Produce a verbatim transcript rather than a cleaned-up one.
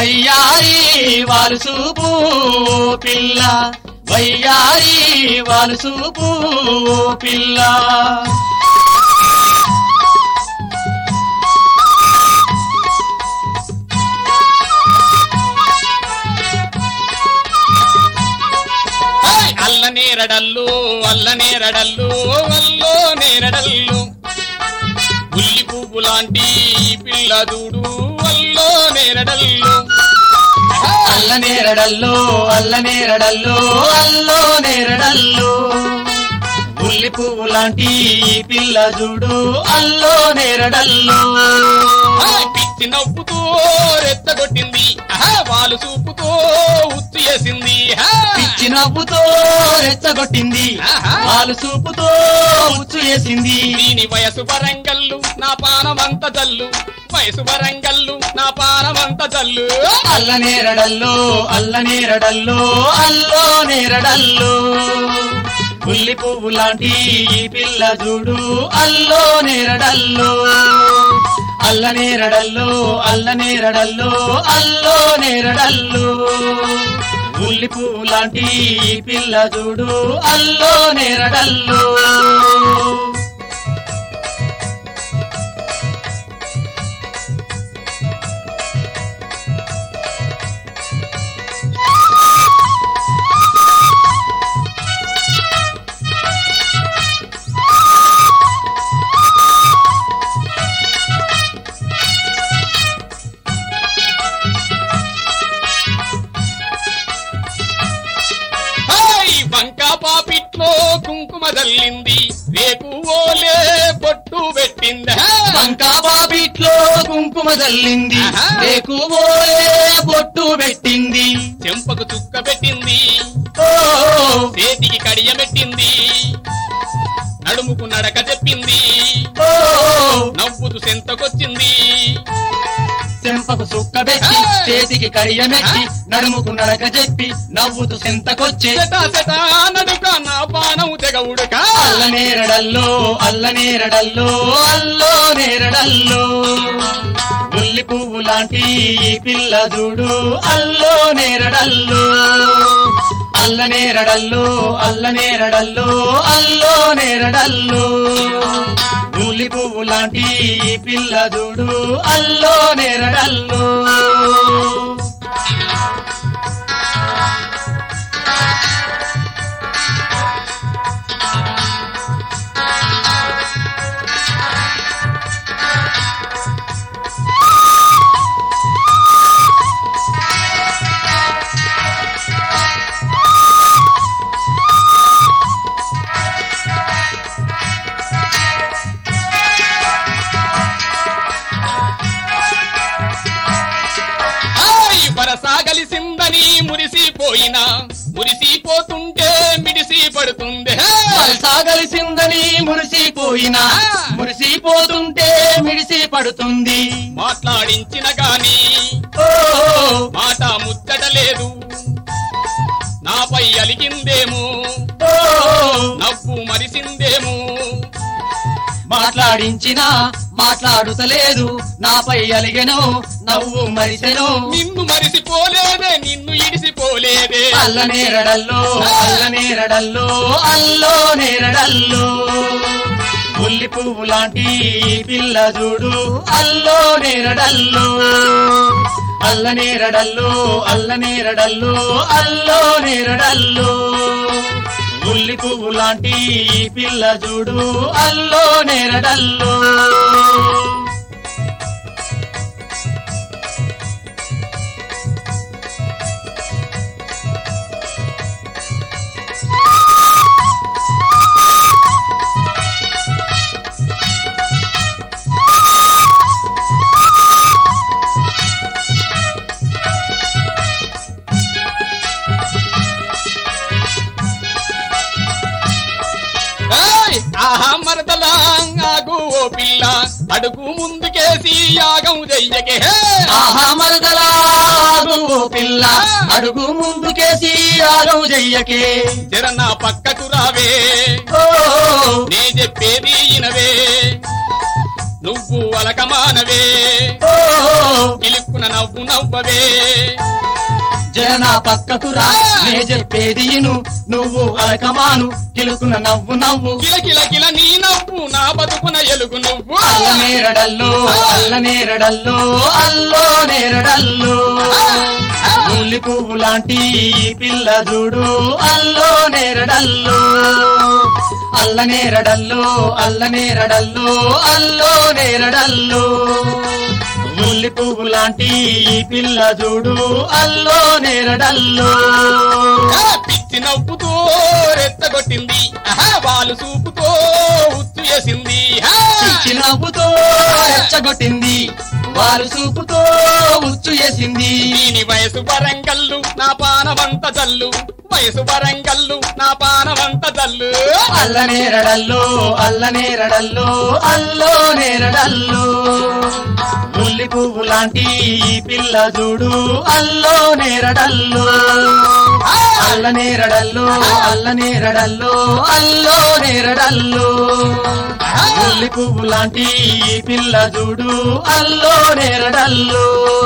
వయ్యారి వాలు చూపు పిల్ల వయ్యారి వాలు చూపు పిల్ల అల్ల నేరడల్లు అల్ల నేరడల్లు అల్లో నేరడల్లు గుల్లి పువ్వు లాంటి పిల్ల దూడు అల్లో నేరడల్లు అల్ల నేరడల్లు అల్ల నేరడల్లు అల్లో నేరడల్లు గుల్లి పువ్వు లాంటి పిల్ల చూడు అల్లో నేరడల్లు పిచ్చి నవ్వుతో రెచ్చగొట్టింది వాళ్ళు చూపుతో ఉచ్చు చేసింది పిచ్చి నవ్వుతో రెచ్చగొట్టింది వాళ్ళు చూపుతో ఉచ్చు చేసింది దీని వయసు వరంగల్లు నా పానమంత జల్లు వయసు వరంగల్లు నా పానమంత జల్లు అల్ల నేరడల్లు అల్ల నేరడల్లు అల్లో నేరడల్లు గుల్లి పువ్వు లాంటి పిల్ల చూడు అల్లో నేరడల్లు అల్ల నేరడల్లు అల్ల నేరడల్లు అల్లో నేరడల్లు గుల్లి పువ్వు లాంటి పిల్ల చూడు అల్లో నేరడల్లు వంకా పాపిట్లో కుంకుమ జల్లింది రేపు ఓలే బొట్టు పెట్టింది వంకా బాబిట్లో కుంకుమ జల్లింది రేకు ఓలే బొట్టు పెట్టింది చెంపకు చుక్క పెట్టింది ఓ చేతికి కడియ పెట్టింది నడుముకు నడక చెప్పింది ఓ నవ్వుతూ సెంతకొచ్చింది చెంపకు సుక్క పెట్టి చేతికి కడియమెట్టి నడుముకు నడక చెప్పి నవ్వుతూ సెంతకొచ్చే సెటా సెటా నడుక నా పానం తెగవుడుక అల్ల నేరడల్లో అల్ల నేరడల్లో అల్లో నేరడల్లో గుల్లి పువ్వు లాంటి పిల్ల చూడు అల్లో నేరడల్లో అల్ల నేరడల్లో అల్ల నేరడల్లో అల్లో నేరడల్లో గుల్లి పువ్వు లాంటి పిల్ల చూడు అల్లో నేరడల్లో సాగలిసిందని మురిసిపోయినా మురిసిపోతుంటే మిడిసి పడుతుంది సాగలిసిందని మురిసిపోయినా మురిసిపోతుంటే మిడిసి పడుతుంది మాట్లాడించిన గాని ఓ మాట ముచ్చట లేదు నాపై అలిగిందేమో ఓ నవ్వు మరిసిందేమో మాట్లాడించినా మాట్లాడుతలేదు నాపై అలిగెను నవ్వు మరిసెను నిన్ను మరిసిపోలేదే నిన్ను ఇడిసిపోలేదే అల్ల నేరడల్లో అల్ల నేరడల్లో అల్లో నేరడల్లో గుల్లి పువ్వు లాంటి పిల్ల చూడు అల్లో నేరడల్లో అల్ల నేరడల్లో అల్ల నేరడల్లో అల్లో నేరడల్లో గుల్లి పువ్వు లాంటి పిల్ల చూడు అల్లో నేరడల్లో ఆహా మరదలా ఆగు ఓ పిల్ల అడుగు ముందుకేసి యాగం చెయ్యకే ఆహా మరదలాగు పిల్ల అడుగు ముందుకేసి యాగం చెయ్యకే జర నా పక్కకు రావే ఓ నే చెప్పేది ఇనవే నువ్వు అలకమానవే ఓ కిలుక్కున నవ్వు నవ్వవే జన పక్కకు రా నే చెప్పేది ఇను నువ్వు అలకమాను కిలుకున్న నవ్వు నవ్వు కిల కిల కిల నీ నవ్వు నా బతుకున ఎలుగు నువ్వు అల్ల నేరడల్లో అల్ల నేరడల్లో అల్లో నేరడల్లో ముల్లి పువ్వు లాంటి పిల్ల చూడు అల్లో నేరడల్లో అల్ల నేరడల్లో అల్ల నేరడల్లో అల్లో నేరడల్లో ముల్లి పువ్వు లాంటి పిల్ల చూడు అల్లో నేరడల్లో పిచ్చి నవ్వుతో రెచ్చగొట్టింది వాళ్ళు చూపుతో ఉత్తు చేసింది పిచ్చి నవ్వుతో రెచ్చగొట్టింది వారు చూపుతో ఉచ్చు చేసింది దీని వయసు వరంగల్లు నా పానవంత జల్లు వయసు వరంగల్లు నా పానవంత జల్లు అల్ల నేరడల్లో అల్ల నేరడల్లో అల్లో నేరడల్లో ముల్లి పువ్వు లాంటి పిల్ల చూడు అల్లో నేరడల్లో అల్ల నేరడల్లో అల్ల నేరడల్లో అల్లో నేరడల్లో ముల్లి పువ్వు లాంటి పిల్ల చూడు అల్లో నేరడల్లో